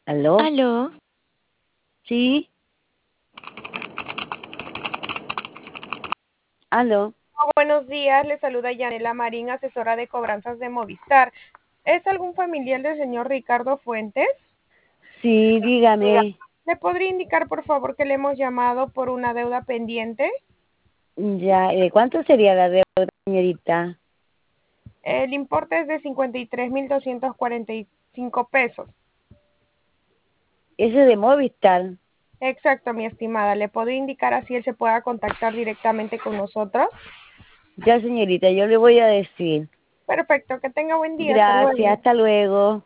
¿Aló? Aló, ¿Sí? ¿Aló? Buenos días, le saluda Yanela Marín, asesora de cobranzas de Movistar. ¿Es algún familiar del señor Ricardo Fuentes? Sí, dígame. ¿Le podría indicar, por favor, que le hemos llamado por una deuda pendiente? Ya, ¿cuánto sería la deuda, señorita? El importe es de 53.245 pesos. Ese de Movistar. Exacto, mi estimada. ¿Le podría indicar así él se pueda contactar directamente con nosotros? Ya, señorita, yo le voy a decir. Perfecto, que tenga buen día. Hasta Gracias, luego. hasta luego.